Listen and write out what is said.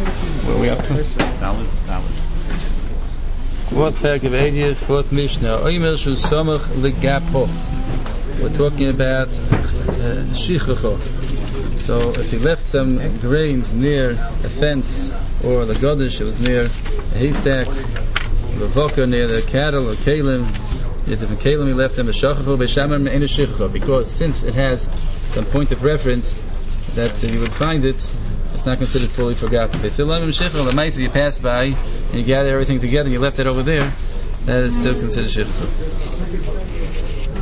Where are we up to? Fourth parak of 8 years, fourth Mishnah. Oimer shu samach legapo. We're talking about shichacho. So if he left some grains near a fence, or the godish, it was near a haystack, the voker near the cattle or kalim, different kalim, he left them a shachacho beishamar me'ena shichacho, because since it has some point of reference that you would find it, it's not considered fully forgotten. They say lamim shichacho, the mice you pass by and you gather everything together and you left it over there, that is still considered shichacho.